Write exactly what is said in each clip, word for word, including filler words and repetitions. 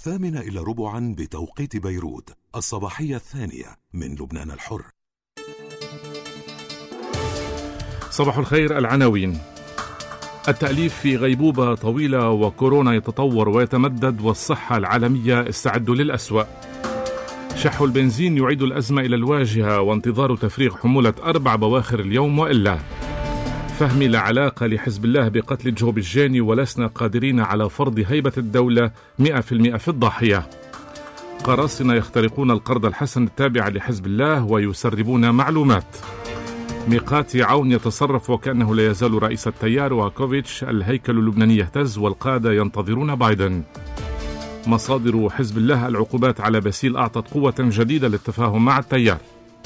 الثامنة إلى ربعا بتوقيت بيروت، الصباحية الثانية من لبنان الحر. صباح الخير. العناوين: التأليف في غيبوبة طويلة وكورونا يتطور ويتمدد والصحة العالمية استعدوا للأسوأ. شح البنزين يعيد الأزمة إلى الواجهة وانتظار تفريغ حمولة أربع بواخر اليوم وإلا. فهمي لا علاقة لحزب الله بقتل جهوب الجاني ولسنا قادرين على فرض هيبة الدولة مئة في المئة في الضاحية. قراصنة يخترقون القرض الحسن التابع لحزب الله ويسربون معلومات. ميقاتي عون يتصرف وكأنه لا يزال رئيس التيار وكوفيتش. الهيكل اللبناني يهتز والقادة ينتظرون بايدن. مصادر حزب الله: العقوبات على باسيل أعطت قوة جديدة للتفاهم مع التيار.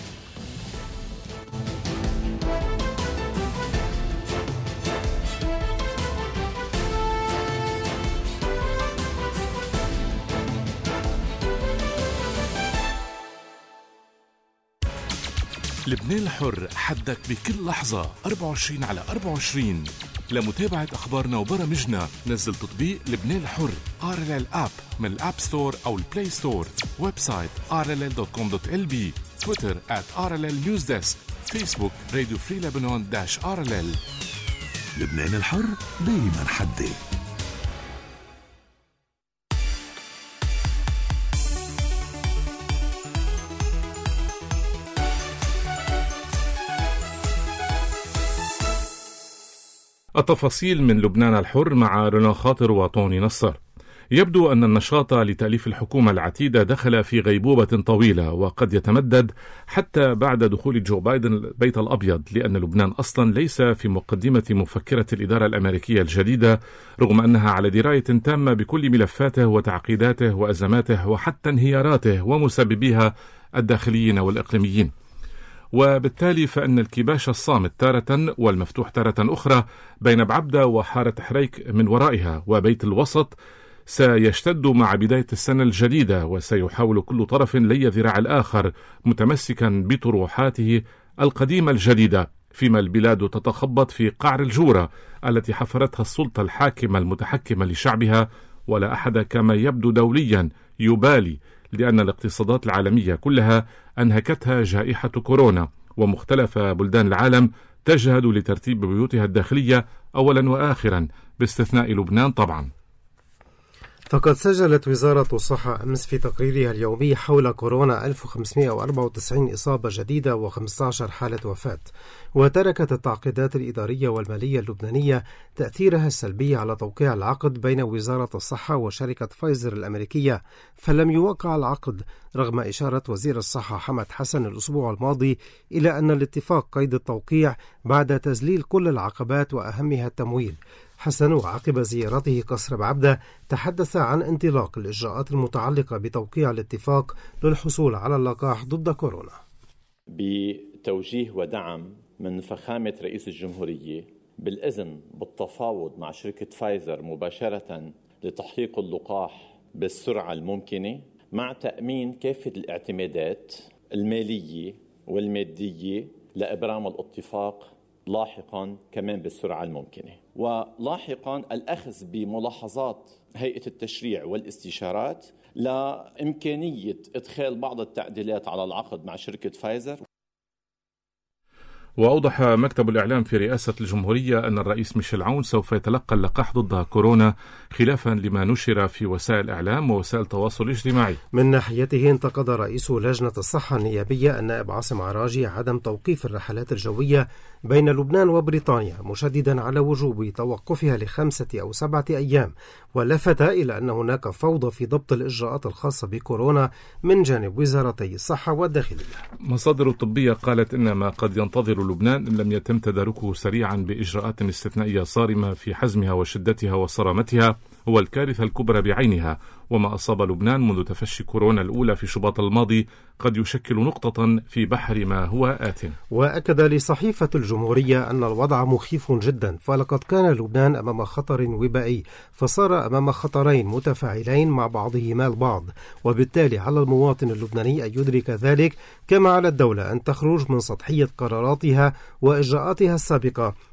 لبنان الحر، حدك بكل لحظة أربعة وعشرين على أربعة وعشرين. لمتابعة أخبارنا وبرامجنا نزل تطبيق لبنان الحر آر إل إل آب من الآب ستور أو البلاي ستور. ويب سايت آر إل إل دوت كوم دوت إل بي. تويتر آت آر إل إل نيوز ديسك. فيسبوك راديو فري لبنان داش آر إل إل. لبنان الحر دايما حدك. التفاصيل من لبنان الحر مع رنا خاطر وطوني نصر. يبدو أن النشاط لتأليف الحكومة العتيدة دخل في غيبوبة طويلة وقد يتمدد حتى بعد دخول جو بايدن البيت الأبيض، لأن لبنان أصلا ليس في مقدمة مفكرة الإدارة الأمريكية الجديدة، رغم أنها على دراية تامة بكل ملفاته وتعقيداته وأزماته وحتى انهياراته ومسببيها الداخليين والإقليميين. وبالتالي فإن الكباش الصامت تارة والمفتوح تارة أخرى بين بعبدة وحارة حريك من ورائها وبيت الوسط سيشتد مع بداية السنة الجديدة، وسيحاول كل طرف لي ذراع الآخر متمسكا بطروحاته القديمة الجديدة، فيما البلاد تتخبط في قعر الجورة التي حفرتها السلطة الحاكمة المتحكمة لشعبها، ولا أحد كما يبدو دوليا يبالي، لأن الاقتصادات العالمية كلها أنهكتها جائحة كورونا، ومختلف بلدان العالم تجهد لترتيب بيوتها الداخلية أولا وآخرا باستثناء لبنان طبعا. فقد سجلت وزارة الصحة أمس في تقريرها اليومي حول كورونا ألف وخمسمئة وأربعة وتسعين إصابة جديدة وخمسة عشر حالة وفاة. وتركت التعقيدات الإدارية والمالية اللبنانية تأثيرها السلبي على توقيع العقد بين وزارة الصحة وشركة فايزر الأمريكية، فلم يوقع العقد رغم إشارة وزير الصحة حمد حسن الأسبوع الماضي إلى أن الاتفاق قيد التوقيع بعد تذليل كل العقبات وأهمها التمويل. حسن عقب زيارته قصر بعبدة تحدث عن انطلاق الإجراءات المتعلقة بتوقيع الاتفاق للحصول على اللقاح ضد كورونا. بتوجيه ودعم من فخامة رئيس الجمهورية بالإذن بالتفاوض مع شركة فايزر مباشرة لتحقيق اللقاح بالسرعة الممكنة، مع تأمين كافة الاعتمادات المالية والمادية لإبرام الاتفاق لاحقا كمان بالسرعة الممكنة، ولاحقا الأخذ بملاحظات هيئة التشريع والاستشارات لإمكانية إدخال بعض التعديلات على العقد مع شركة فايزر. وأوضح مكتب الإعلام في رئاسة الجمهورية أن الرئيس ميشيل عون سوف يتلقى اللقاح ضد كورونا، خلافا لما نشر في وسائل الإعلام ووسائل التواصل الاجتماعي. من ناحيته انتقد رئيس لجنة الصحة النيابية النائب عاصم عراجي عدم توقيف الرحلات الجوية بين لبنان وبريطانيا، مشددا على وجوب توقفها لخمسة أو سبعة أيام، ولفت إلى أن هناك فوضى في ضبط الإجراءات الخاصة بكورونا من جانب وزارتي الصحة والداخلية. مصادر طبية قالت إن ما قد ينتظر لبنان إن لم يتم تداركه سريعا بإجراءات استثنائية صارمة في حزمها وشدتها وصرامتها هو الكارثة الكبرى بعينها، وما أصاب لبنان منذ تفشي كورونا الأولى في شباط الماضي قد يشكل نقطة في بحر ما هو آت. وأكد لصحيفة الجمهورية أن الوضع مخيف جدا، فلقد كان لبنان أمام خطر وبائي فصار أمام خطرين متفاعلين مع بعضهما البعض، وبالتالي على المواطن اللبناني أن يدرك ذلك، كما على الدولة أن تخرج من سطحية قراراتها وإجراءاتها السابقة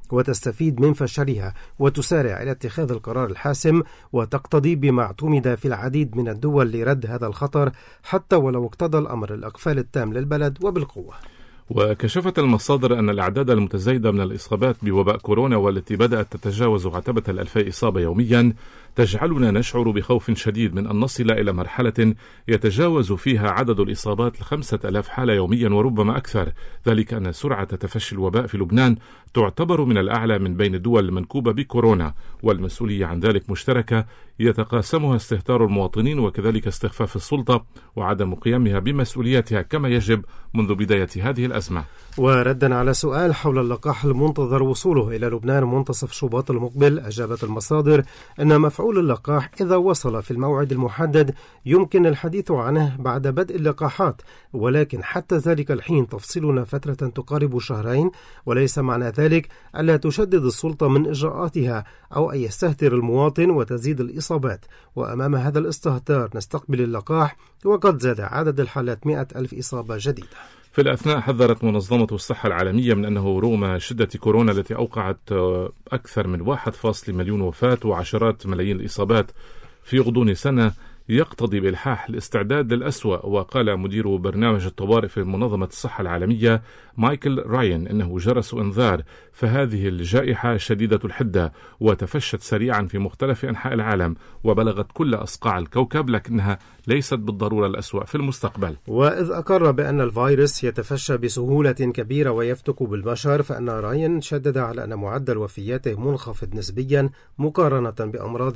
وتستفيد من فشلها وتسارع إلى اتخاذ القرار الحاسم، وتقتضي بما اعتمد في العديد من الدول لرد هذا الخطر حتى ولو اقتضى الأمر الإقفال التام للبلد وبالقوة. وكشفت المصادر أن الأعداد المتزايدة من الإصابات بوباء كورونا والتي بدأت تتجاوز عتبة الألفي إصابة يوميا تجعلنا نشعر بخوف شديد من أن نصل إلى مرحلة يتجاوز فيها عدد الإصابات الخمسة ألاف حالة يوميا وربما أكثر، ذلك أن سرعة تفشي الوباء في لبنان تعتبر من الأعلى من بين الدول المنكوبة بكورونا، والمسؤولية عن ذلك مشتركة يتقاسمها استهتار المواطنين وكذلك استخفاف السلطة وعدم قيامها بمسؤولياتها كما يجب منذ بداية هذه الأزمة. وردا على سؤال حول اللقاح المنتظر وصوله إلى لبنان منتصف شباط المقبل، أجابت المصادر أن مفعول اللقاح إذا وصل في الموعد المحدد يمكن الحديث عنه بعد بدء اللقاحات، ولكن حتى ذلك الحين تفصلنا فترة تقارب شهرين، وليس معنى ذلك ألا تشدد السلطة من إجراءاتها أو أن يستهتر المواطن وتزيد الإصابات. وأمام هذا الاستهتار نستقبل اللقاح، وقد زاد عدد الحالات مئة ألف إصابة جديدة. في الأثناء حذرت منظمة الصحة العالمية من أنه رغم شدة كورونا التي أوقعت أكثر من واحد فاصلة مليون وفاة وعشرات ملايين الإصابات في غضون سنة يقتضي بإلحاح الاستعداد للأسوأ. وقال مدير برنامج الطوارئ في منظمة الصحة العالمية مايكل راين إنه جرس إنذار، فهذه الجائحة شديدة الحدة وتفشت سريعا في مختلف أنحاء العالم وبلغت كل أصقاع الكوكب، لكنها ليست بالضرورة الأسوأ في المستقبل. وإذ أقر بأن الفيروس يتفشى بسهولة كبيرة ويفتك بالبشر، فإن راين شدد على أن معدل وفياته منخفض نسبيا مقارنة بأمراض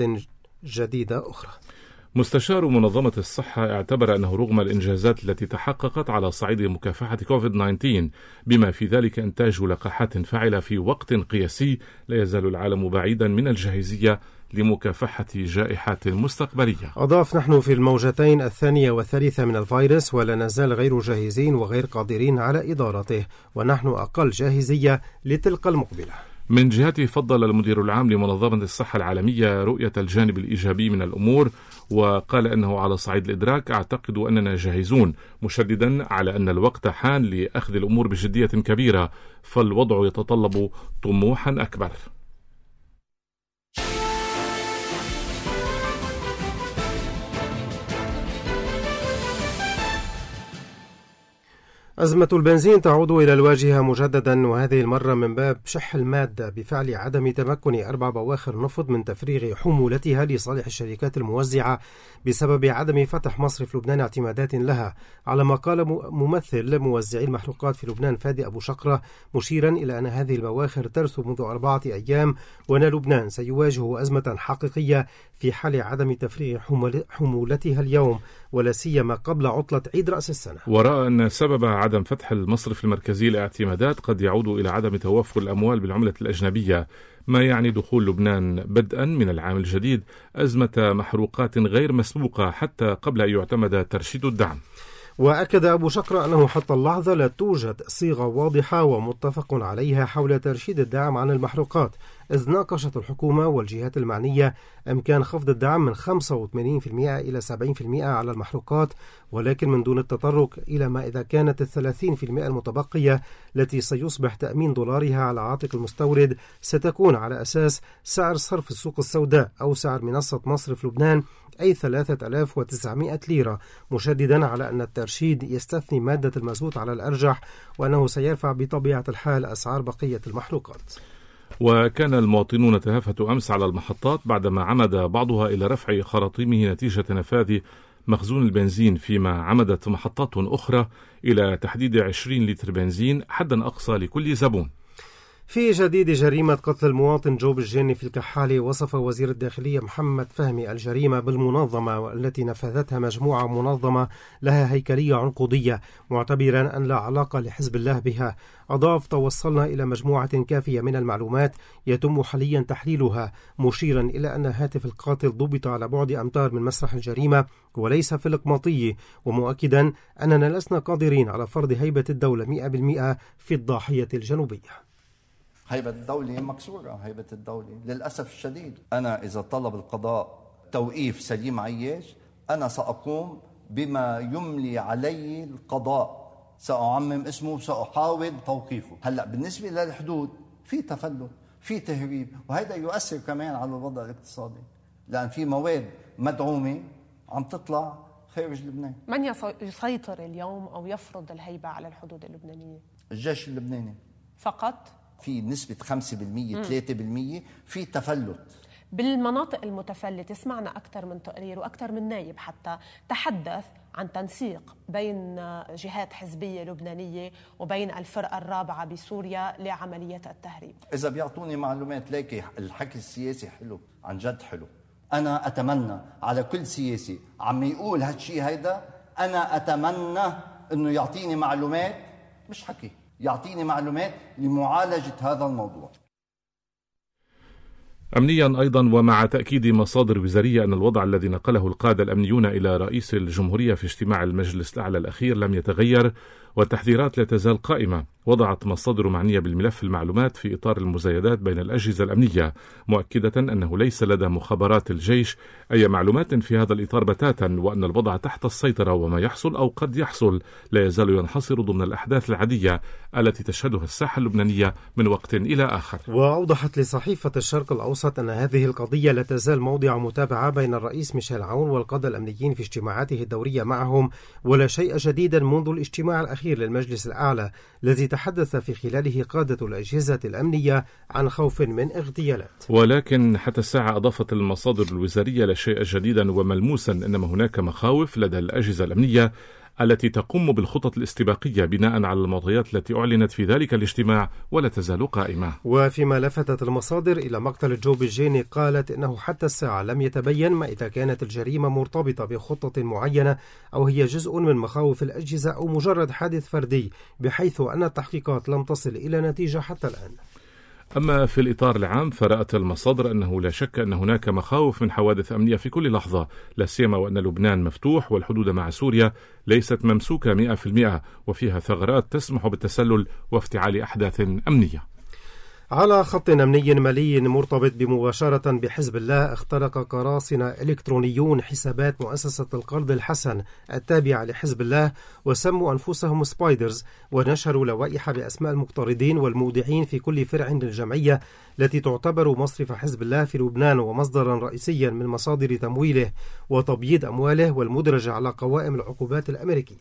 جديدة أخرى. مستشار منظمة الصحة اعتبر أنه رغم الإنجازات التي تحققت على صعيد مكافحة كوفيد تسعة عشر بما في ذلك إنتاج لقاحات فاعلة في وقت قياسي، لا يزال العالم بعيدا من الجاهزية لمكافحة جائحات مستقبلية. أضاف: نحن في الموجتين الثانية والثالثة من الفيروس ولا نزال غير جاهزين وغير قادرين على إدارته، ونحن أقل جاهزية لتلك المقبلة. من جهته فضل المدير العام لمنظمة الصحة العالمية رؤية الجانب الإيجابي من الأمور، وقال أنه على صعيد الإدراك أعتقد أننا جاهزون، مشددا على أن الوقت حان لأخذ الأمور بجدية كبيرة، فالوضع يتطلب طموحا أكبر. أزمة البنزين تعود إلى الواجهة مجددا، وهذه المرة من باب شح المادة بفعل عدم تمكن أربع بواخر نفط من تفريغ حمولتها لصالح الشركات الموزعة بسبب عدم فتح مصرف لبنان اعتمادات لها، على ما قال ممثل موزعي المحروقات في لبنان فادي أبو شقرة، مشيرا إلى أن هذه البواخر ترسو منذ أربعة أيام، وأن لبنان سيواجه أزمة حقيقية في حال عدم تفريغ حمولتها اليوم، ولا سيما قبل عطلة عيد رأس السنة. ورأى أن سبب عدم فتح المصرف المركزي لاعتمادات قد يعود إلى عدم توفر الأموال بالعملة الأجنبية، ما يعني دخول لبنان بدءا من العام الجديد أزمة محروقات غير مسبوقة حتى قبل أن يعتمد ترشيد الدعم. وأكد أبو شقرة أنه حتى اللحظة لا توجد صيغة واضحة ومتفق عليها حول ترشيد الدعم عن المحروقات، إذ ناقشت الحكومة والجهات المعنية إمكان خفض الدعم من خمسة وثمانين بالمئة إلى سبعين بالمئة على المحروقات، ولكن من دون التطرق إلى ما إذا كانت الثلاثين بالمئة المتبقية التي سيصبح تأمين دولارها على عاتق المستورد ستكون على أساس سعر صرف السوق السوداء أو سعر منصة مصرف لبنان، أي ثلاثة آلاف وتسعمئة ليرة، مشددا على أن الترشيد يستثني مادة المازوت على الأرجح، وأنه سيرفع بطبيعة الحال أسعار بقية المحروقات. وكان المواطنون تهافتوا أمس على المحطات بعدما عمد بعضها إلى رفع خراطيمه نتيجة نفاذ مخزون البنزين، فيما عمدت محطات أخرى إلى تحديد عشرين لتر بنزين حدا أقصى لكل زبون. في جديد جريمة قتل المواطن جوب الجيني في الكحالي، وصف وزير الداخلية محمد فهمي الجريمة بالمنظمة التي نفذتها مجموعة منظمة لها هيكلية عنقودية، معتبرا أن لا علاقة لحزب الله بها. أضاف: توصلنا إلى مجموعة كافية من المعلومات يتم حاليا تحليلها، مشيرا إلى أن هاتف القاتل ضبط على بعد أمتار من مسرح الجريمة وليس في القماطية، ومؤكدا أننا لسنا قادرين على فرض هيبة الدولة مئة بالمئة في الضاحية الجنوبية. هيبة الدولة مكسورة، هيبة الدولة للأسف الشديد. أنا إذا طلب القضاء توقيف سليم عياش أنا سأقوم بما يملي علي القضاء، سأعمم اسمه، سأحاول توقيفه. هلأ بالنسبة للحدود في تفلت، في تهريب، وهذا يؤثر كمان على الوضع الاقتصادي، لأن في مواد مدعومة عم تطلع خارج لبنان. من يسيطر اليوم أو يفرض الهيبة على الحدود اللبنانية؟ الجيش اللبناني فقط؟ في نسبة خمسة بالمية ثلاثة بالمية في تفلت. بالمناطق المتفلتة سمعنا أكثر من تقرير وأكثر من نايب حتى تحدث عن تنسيق بين جهات حزبية لبنانية وبين الفرقة الرابعة بسوريا لعملية التهريب. إذا بيعطوني معلومات ليكي الحكي السياسي حلو، عن جد حلو. أنا أتمنى على كل سياسي عم يقول هالشي هيدا، أنا أتمنى أنه يعطيني معلومات، مش حكي، يعطيني معلومات لمعالجة هذا الموضوع. أمنيا أيضا، ومع تأكيد مصادر وزارية أن الوضع الذي نقله القادة الأمنيون إلى رئيس الجمهورية في اجتماع المجلس الأعلى الأخير لم يتغير والتحذيرات لا تزال قائمة. وضعت مصادر معنية بالملف المعلومات في إطار المزايدات بين الأجهزة الأمنية، مؤكدة أنه ليس لدى مخابرات الجيش أي معلومات في هذا الإطار بتاتا، وأن الوضع تحت السيطرة، وما يحصل أو قد يحصل لا يزال ينحصر ضمن الأحداث العادية التي تشهدها الساحة اللبنانية من وقت إلى آخر. وأوضحت لصحيفة الشرق الأوسط أن هذه القضية لا تزال موضع متابعة بين الرئيس ميشيل عون والقادة الأمنيين في اجتماعاته الدورية معهم، ولا شيء جديدا منذ الاجتماع الأخير للمجلس الأعلى الذي تحدث في خلاله قادة الأجهزة الأمنية عن خوف من اغتيالات. ولكن حتى الساعة أضافت المصادر الوزارية لا شيء جديدا وملموسا، إنما هناك مخاوف لدى الأجهزة الأمنية التي تقوم بالخطط الاستباقية بناء على المعطيات التي أعلنت في ذلك الاجتماع ولا تزال قائمة. وفيما لفتت المصادر إلى مقتل جو بيجيني، قالت إنه حتى الساعة لم يتبين ما إذا كانت الجريمة مرتبطة بخطة معينة أو هي جزء من مخاوف الأجهزة أو مجرد حادث فردي، بحيث أن التحقيقات لم تصل إلى نتيجة حتى الآن. أما في الإطار العام فرأت المصادر أنه لا شك أن هناك مخاوف من حوادث أمنية في كل لحظة، لا سيما وأن لبنان مفتوح والحدود مع سوريا ليست ممسوكة مئة بالمئة وفيها ثغرات تسمح بالتسلل وافتعال أحداث أمنية. على خط أمني مالي مرتبط بمباشرة بحزب الله، اخترق قراصنة إلكترونيون حسابات مؤسسة القرض الحسن التابعة لحزب الله وسموا أنفسهم سبايدرز، ونشروا لوائح بأسماء المقترضين والمودعين في كل فرع للجمعية التي تعتبر مصرف حزب الله في لبنان ومصدرا رئيسيا من مصادر تمويله وتبييض أمواله، والمدرجة على قوائم العقوبات الأمريكية.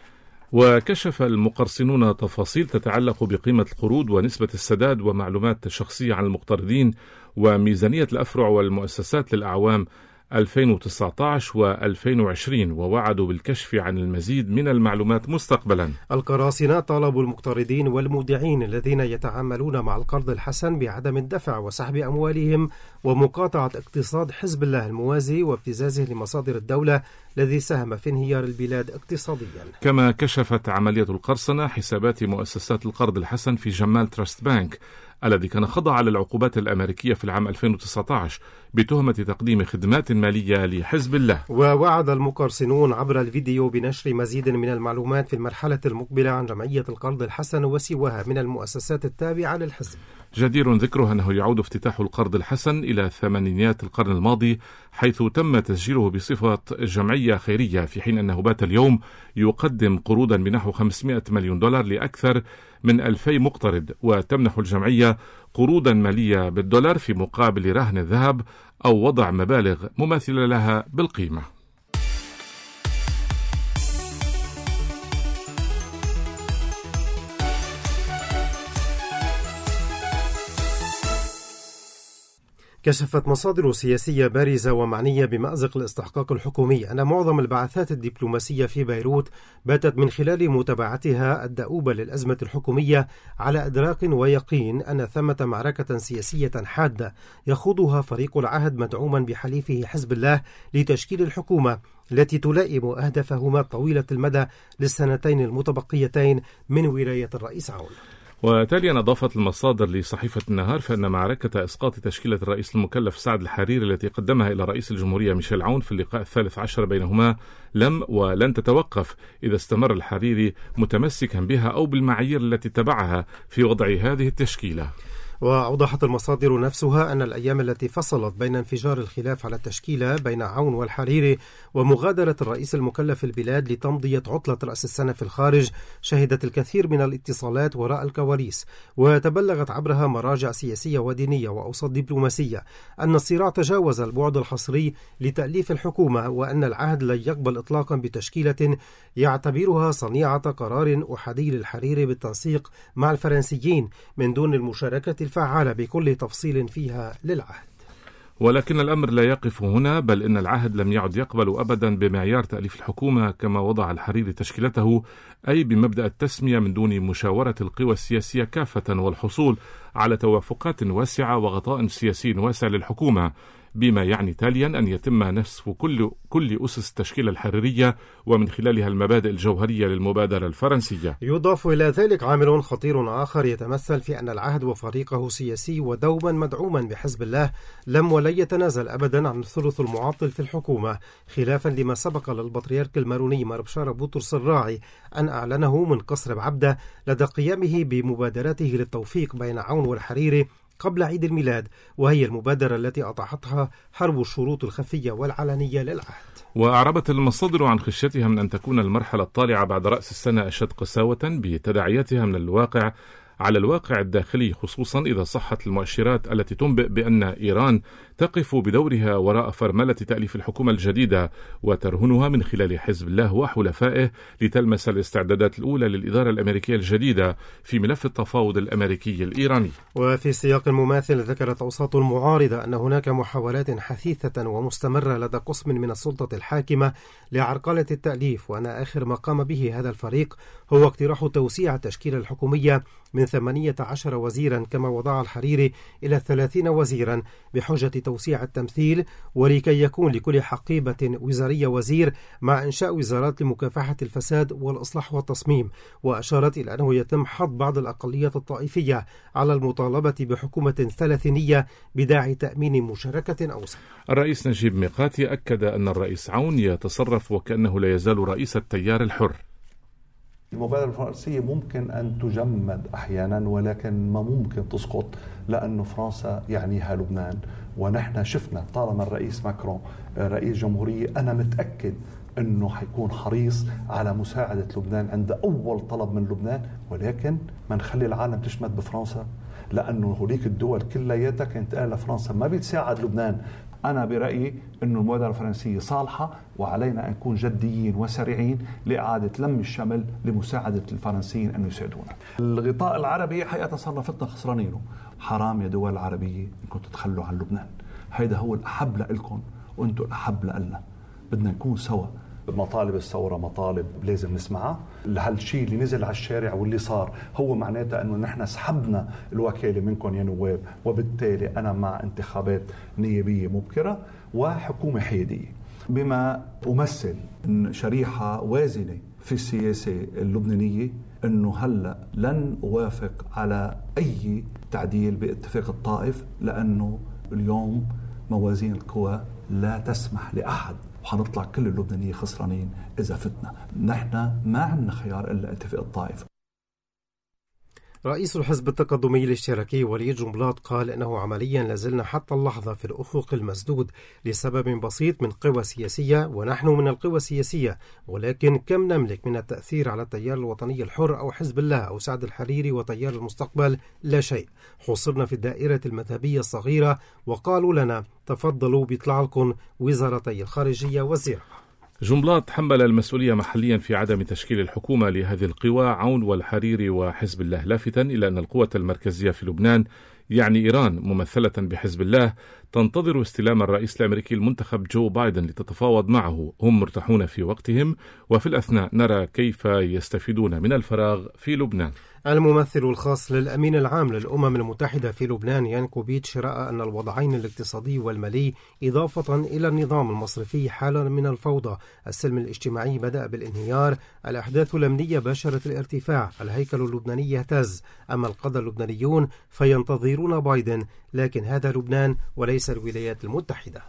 وكشف المقرصنون تفاصيل تتعلق بقيمة القروض ونسبة السداد ومعلومات شخصية عن المقترضين وميزانية الأفرع والمؤسسات للأعوام ألفين وتسعة عشر وألفين وعشرين، ووعدوا بالكشف عن المزيد من المعلومات مستقبلا. القراصنة طالبوا المقترضين والمودعين الذين يتعاملون مع القرض الحسن بعدم الدفع وسحب أموالهم ومقاطعة اقتصاد حزب الله الموازي وابتزازه لمصادر الدولة الذي ساهم في انهيار البلاد اقتصاديا. كما كشفت عملية القرصنة حسابات مؤسسات القرض الحسن في جمال تراست بانك الذي كان خضع للعقوبات الأمريكية في العام ألفين وتسعة عشر بتهمة تقديم خدمات مالية لحزب الله. ووعد المقرصنون عبر الفيديو بنشر مزيد من المعلومات في المرحلة المقبلة عن جمعية القرض الحسن وسواها من المؤسسات التابعة للحزب. جدير ذكره أنه يعود افتتاح القرض الحسن إلى ثمانينيات القرن الماضي، حيث تم تسجيله بصفة جمعية خيرية، في حين أنه بات اليوم يقدم قروضا بنحو خمسمائة مليون دولار لأكثر من ألفي مقترض، وتمنح الجمعية قروضا مالية بالدولار في مقابل رهن الذهب أو وضع مبالغ مماثلة لها بالقيمة. كشفت مصادر سياسية بارزة ومعنية بمأزق الاستحقاق الحكومي أن معظم البعثات الدبلوماسية في بيروت باتت من خلال متابعتها الدؤوبة للأزمة الحكومية على إدراك ويقين أن ثمة معركة سياسية حادة يخوضها فريق العهد مدعوما بحليفه حزب الله لتشكيل الحكومة التي تلائم أهدافهما طويلة المدى للسنتين المتبقيتين من ولاية الرئيس عون. وتاليا أضافت المصادر لصحيفة النهار فإن معركة إسقاط تشكيلة الرئيس المكلف سعد الحريري التي قدمها إلى رئيس الجمهورية ميشيل عون في اللقاء الثالث عشر بينهما لم ولن تتوقف إذا استمر الحريري متمسكا بها أو بالمعايير التي اتبعها في وضع هذه التشكيلة. وأوضحت المصادر نفسها أن الأيام التي فصلت بين انفجار الخلاف على التشكيلة بين عون والحريري ومغادرة الرئيس المكلف البلاد لتمضية عطلة رأس السنة في الخارج شهدت الكثير من الاتصالات وراء الكواليس، وتبلغت عبرها مراجع سياسية ودينية وأوساط دبلوماسية أن الصراع تجاوز البعد الحصري لتأليف الحكومة، وأن العهد لن يقبل إطلاقا بتشكيلة يعتبرها صنيعة قرار أحادي للحريري بالتنسيق مع الفرنسيين من دون المشاركة الفعالة بكل تفصيل فيها للعهد. ولكن الأمر لا يقف هنا، بل إن العهد لم يعد يقبل أبدا بمعيار تأليف الحكومة كما وضع الحريري تشكيلته، أي بمبدأ التسمية من دون مشاورة القوى السياسية كافة والحصول على توافقات واسعة وغطاء سياسي واسع للحكومة، بما يعني تاليا أن يتم نسف كل كل أسس التشكيلة الحريرية ومن خلالها المبادئ الجوهرية للمبادرة الفرنسية. يضاف إلى ذلك عامل خطير آخر يتمثل في أن العهد وفريقه سياسي ودوما مدعوما بحزب الله لم ولن يتنازل أبدا عن الثلث المعطل في الحكومة، خلافا لما سبق للبطريرك الماروني مربشار بطرس الراعي أن أعلنه من قصر بعبدة لدى قيامه بمبادرته للتوفيق بين عون والحريري قبل عيد الميلاد، وهي المبادرة التي أطاحتها حرب الشروط الخفية والعلنية للعهد. وأعربت المصادر عن خشيتها من أن تكون المرحلة الطالعة بعد رأس السنة أشد قساوة بتداعياتها من الواقع على الواقع الداخلي، خصوصا إذا صحت المؤشرات التي تنبئ بأن إيران تقف بدورها وراء فرملة تأليف الحكومة الجديدة وترهنها من خلال حزب الله وحلفائه لتلمس الاستعدادات الأولى للإدارة الأمريكية الجديدة في ملف التفاوض الأمريكي الإيراني. وفي سياق مماثل ذكرت أوساط المعارضة أن هناك محاولات حثيثة ومستمرة لدى قسم من السلطة الحاكمة لعرقلة التأليف، وأن آخر ما قام به هذا الفريق هو اقتراح توسيع التشكيلة الحكومية من ثمانية عشر وزيرا كما وضع الحريري إلى ثلاثين وزيرا بحجة توسيع التمثيل، ولكي يكون لكل حقيبة وزارية وزير، مع إنشاء وزارات لمكافحة الفساد والإصلاح والتصميم. وأشارت إلى أنه يتم حظ بعض الأقليات الطائفية على المطالبة بحكومة ثلاثينية بداعي تأمين مشاركة أوسع. الرئيس نجيب ميقاتي أكد أن الرئيس عون يتصرف وكأنه لا يزال رئيس التيار الحر. المبادرة الفرنسية ممكن أن تجمد أحيانا، ولكن ما ممكن تسقط، لأنه فرنسا يعنيها لبنان، ونحن شفنا طالما الرئيس ماكرون رئيس جمهورية أنا متأكد أنه حيكون حريص على مساعدة لبنان عند أول طلب من لبنان، ولكن ما نخلي العالم تشمت بفرنسا، لأنه هوليك الدول كلياتها كانت قال لفرنسا ما بتساعد لبنان. أنا برأيي أنه المبادرة الفرنسية صالحة، وعلينا أن نكون جديين وسريعين لإعادة لم الشمل لمساعدة الفرنسيين أن يساعدونا. الغطاء العربي حقيقة صار فتنا خسرانينه. حرام يا دول العربية أنكم تتخلوا عن لبنان، هيدا هو الأحب لإلكم وأنتم الأحب لنا. بدنا نكون سوا. مطالب الثورة مطالب لازم نسمعها. هالشيء اللي نزل على الشارع واللي صار هو معناته أنه نحن سحبنا الوكالة منكم يا نواب، وبالتالي أنا مع انتخابات نيابية مبكرة وحكومة حيادية، بما أمثل شريحة وازنة في السياسة اللبنانية. أنه هلأ لن أوافق على أي تعديل باتفاق الطائف، لأنه اليوم موازين القوى لا تسمح لأحد، وحنطلع كل اللبنانية خسرانين إذا فتنا. نحن ما عندنا خيار إلا اتفاق الطائف. رئيس الحزب التقدمي الاشتراكي وليد جنبلاط قال إنه عمليا لازلنا حتى اللحظة في الأفق المسدود لسبب بسيط من قوى سياسية، ونحن من القوى السياسية، ولكن كم نملك من التأثير على التيار الوطني الحر أو حزب الله أو سعد الحريري وتيار المستقبل؟ لا شيء. حصرنا في الدائرة المذهبية الصغيرة، وقالوا لنا تفضلوا بيطلع لكم وزارتي الخارجية والزراعة. جنبلاط حمل المسؤولية محليا في عدم تشكيل الحكومة لهذه القوى عون والحريري وحزب الله، لافتا إلى أن القوة المركزية في لبنان يعني إيران ممثلة بحزب الله تنتظر استلام الرئيس الأمريكي المنتخب جو بايدن لتتفاوض معه. هم مرتاحون في وقتهم، وفي الأثناء نرى كيف يستفيدون من الفراغ في لبنان. الممثل الخاص للأمين العام للأمم المتحدة في لبنان يانكوبيتش رأى أن الوضعين الاقتصادي والمالي إضافة إلى النظام المصرفي حالة من الفوضى. السلم الاجتماعي بدأ بالانهيار، الأحداث الأمنية باشرت الارتفاع، الهيكل اللبناني يهتز، أما القادة اللبنانيون فينتظرون بايدن، لكن هذا لبنان وليس الولايات المتحدة.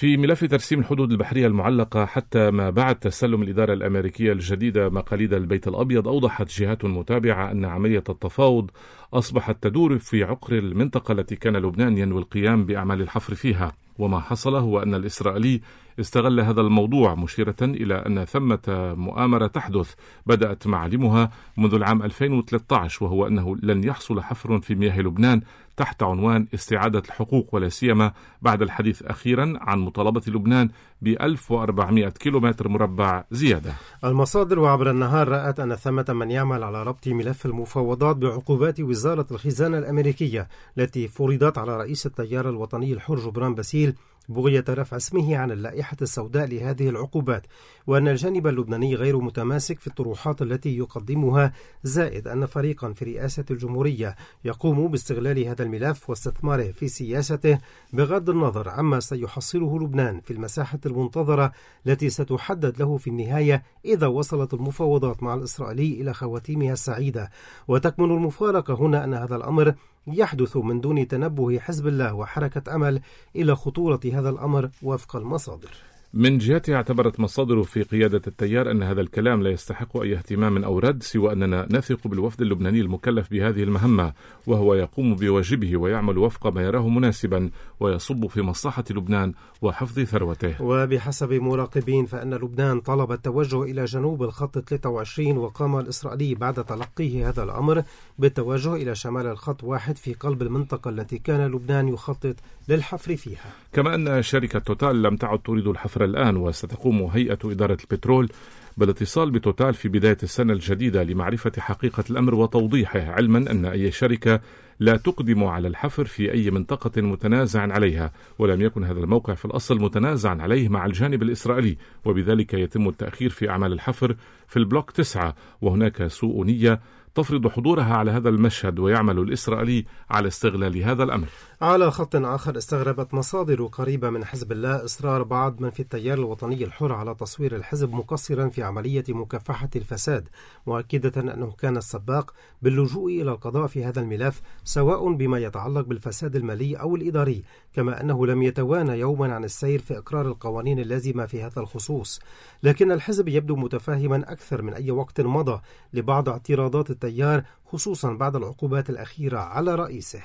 في ملف ترسيم الحدود البحرية المعلقة حتى ما بعد تسلم الإدارة الأمريكية الجديدة مقاليد البيت الأبيض، أوضحت جهات متابعة أن عملية التفاوض أصبحت تدور في عقر المنطقة التي كان لبنان ينوي القيام بأعمال الحفر فيها. وما حصل هو أن الإسرائيلي استغل هذا الموضوع، مشيرة إلى أن ثمة مؤامرة تحدث بدأت معالمها منذ العام ألفين وثلاثة عشر، وهو أنه لن يحصل حفر في مياه لبنان تحت عنوان استعادة الحقوق، ولا سيما بعد الحديث أخيرا عن مطالبة لبنان ب ألف وأربعمائة كيلومتر مربع زيادة. المصادر وعبر النهار رأت أن ثمة من يعمل على ربط ملف المفاوضات بعقوبات وزارة الخزانة الأمريكية التي فرضت على رئيس التيار الوطني الحر جبران باسيل بغية رفع اسمه عن اللائحة السوداء لهذه العقوبات، وأن الجانب اللبناني غير متماسك في الطروحات التي يقدمها، زائد أن فريقا في رئاسة الجمهورية يقوم باستغلال هذا الملف واستثماره في سياسته بغض النظر عما سيحصله لبنان في المساحة المنتظرة التي ستحدد له في النهاية إذا وصلت المفاوضات مع الإسرائيلي إلى خواتيمها السعيدة. وتكمن المفارقة هنا أن هذا الأمر يحدث من دون تنبه حزب الله وحركة أمل إلى خطورة هذا الأمر وفق المصادر. من جهتها اعتبرت مصادر في قيادة التيار أن هذا الكلام لا يستحق أي اهتمام أو رد، سوى أننا نثق بالوفد اللبناني المكلف بهذه المهمة، وهو يقوم بواجبه ويعمل وفق ما يراه مناسبا ويصب في مصلحة لبنان وحفظ ثروته. وبحسب مراقبين فإن لبنان طلب التوجه إلى جنوب الخط ثلاثة وعشرين، وقام الإسرائيلي بعد تلقيه هذا الأمر بالتوجه إلى شمال الخط واحد في قلب المنطقة التي كان لبنان يخطط للحفر فيها. كما أن شركة توتال لم تعد تريد الحفر الآن، وستقوم هيئة إدارة البترول بالاتصال بتوتال في بداية السنة الجديدة لمعرفة حقيقة الأمر وتوضيحه، علما أن أي شركة لا تقدم على الحفر في أي منطقة متنازع عليها، ولم يكن هذا الموقع في الأصل متنازع عليه مع الجانب الإسرائيلي، وبذلك يتم التأخير في أعمال الحفر في البلوك تسعة، وهناك سوء نية تفرض حضورها على هذا المشهد، ويعمل الإسرائيلي على استغلال هذا الأمر. على خط آخر، استغربت مصادر قريبة من حزب الله إصرار بعض من في التيار الوطني الحر على تصوير الحزب مقصرا في عملية مكافحة الفساد، مؤكدة أنه كان السباق باللجوء إلى القضاء في هذا الملف سواء بما يتعلق بالفساد المالي أو الإداري، كما أنه لم يتوانى يوما عن السير في إقرار القوانين اللازمة في هذا الخصوص. لكن الحزب يبدو متفاهما أكثر من أي وقت مضى لبعض اعتراضات التيار، خصوصا بعد العقوبات الأخيرة على رئيسه.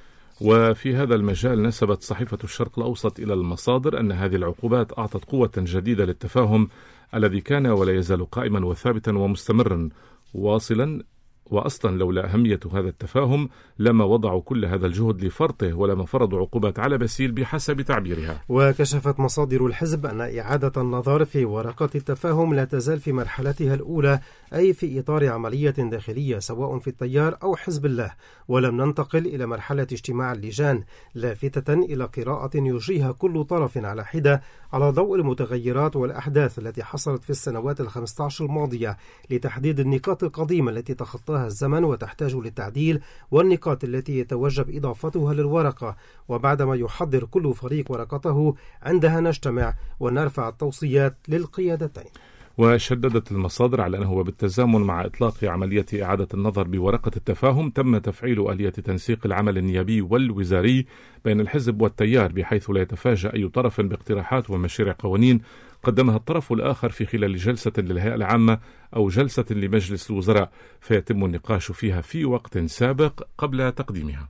وفي هذا المجال نسبت صحيفة الشرق الأوسط إلى المصادر أن هذه العقوبات أعطت قوة جديدة للتفاهم الذي كان ولا يزال قائما وثابتا ومستمرا واصلا، وأصلا لولا أهمية هذا التفاهم لما وضعوا كل هذا الجهد لفرطه ولما فرضوا عقوبات على باسيل بحسب تعبيرها. وكشفت مصادر الحزب أن إعادة النظر في ورقة التفاهم لا تزال في مرحلتها الأولى، أي في إطار عملية داخلية سواء في التيار أو حزب الله، ولم ننتقل إلى مرحلة اجتماع اللجان، لافتة إلى قراءة يجريها كل طرف على حدة على ضوء المتغيرات والأحداث التي حصلت في السنوات الخمسة عشر الماضية لتحديد النقاط القديمة التي تخطاها الزمن وتحتاج للتعديل، والنقاط التي يتوجب إضافتها للورقة، وبعدما يحضر كل فريق ورقته عندها نجتمع ونرفع التوصيات للقيادتين. وشددت المصادر على أنه بالتزامن مع إطلاق عملية إعادة النظر بورقة التفاهم تم تفعيل آلية تنسيق العمل النيابي والوزاري بين الحزب والتيار، بحيث لا يتفاجأ أي طرف باقتراحات ومشاريع قوانين قدمها الطرف الآخر في خلال جلسة للهيئة العامة أو جلسة لمجلس الوزراء، فيتم النقاش فيها في وقت سابق قبل تقديمها.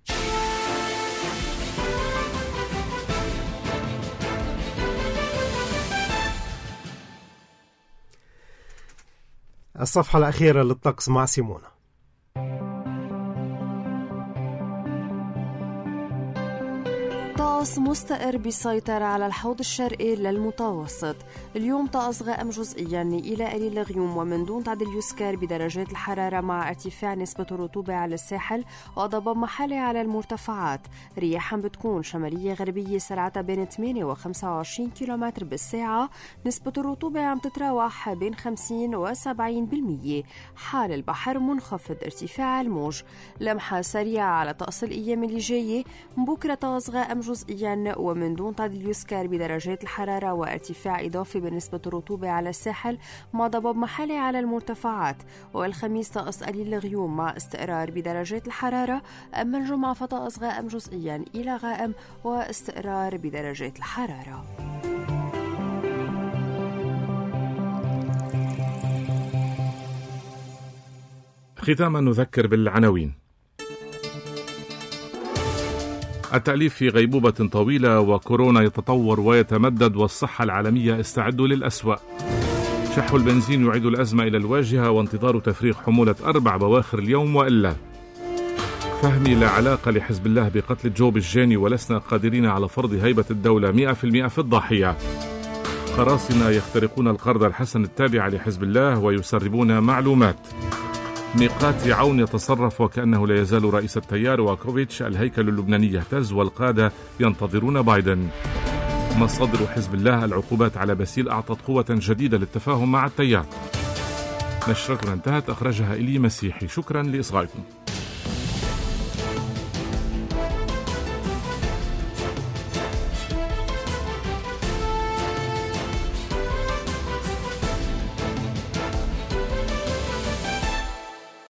الصفحة الأخيرة للطقس مع سيمونا. طقس مستقر بيسيطر على الحوض الشرقي للمتوسط. اليوم طقس غائم جزئيا إلى قليل الغيوم ومن دون تعديل يسكر بدرجات الحرارة، مع ارتفاع نسبة الرطوبة على الساحل وضباب محلي على المرتفعات. رياح بتكون شمالية غربية سرعتها بين ثمانية وخمسة وعشرين كيلومتر بالساعة. نسبة الرطوبة عم تتراوح بين خمسين وسبعين بالمية. حال البحر منخفض، ارتفاع الموج. لمحة سريعة على طقس الأيام اللي جاية. بكرة طقس غائم جزئيا ومن دون تعديل يذكر بدرجات الحرارة وارتفاع إضافي بنسبة الرطوبة على الساحل مع ضباب محلي على المرتفعات. والخميس طقس قليل الغيوم مع استقرار بدرجات الحرارة. أما الجمعة فطقس غائم جزئيا إلى غائم واستقرار بدرجات الحرارة. ختاما نذكر بالعناوين. التأليف في غيبوبة طويلة وكورونا يتطور ويتمدد والصحة العالمية استعدوا للأسوأ. شح البنزين يعيد الأزمة إلى الواجهة وانتظار تفريغ حمولة أربع بواخر اليوم وإلا. فهمي لا علاقة لحزب الله بقتل جوب الجاني ولسنا قادرين على فرض هيبة الدولة مئة بالمئة في الضاحية. قراصنة يخترقون القرض الحسن التابع لحزب الله ويسربون معلومات. ميقات عون يتصرف وكأنه لا يزال رئيس التيار واكوفيتش. الهيكل اللبناني يهتز والقادة ينتظرون بايدن. مصادر حزب الله العقوبات على باسيل أعطت قوة جديدة للتفاهم مع التيار. نشرتنا انتهت، أخرجها إلي مسيحي. شكرا لإصغائكم.